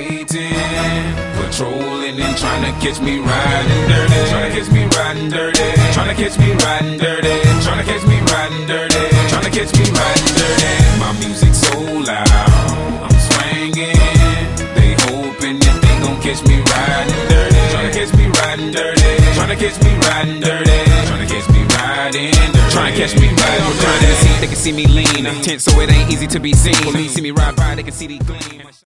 waiting, patrolling and trying to catch me riding dirty. Trying to catch me riding dirty. Trying to catch me riding dirty. Trying to catch me riding dirty. Trying to catch me riding dirty. My music so loud, I'm swinging. They hoping that they gon' catch me riding dirty. Trying to catch me riding dirty. Trying to catch me riding dirty. Trying to catch me riding dirty. Trying to catch me riding dirty. They can see me lean, tense so it ain't easy to be seen. Police see me ride by, they can see the gleam.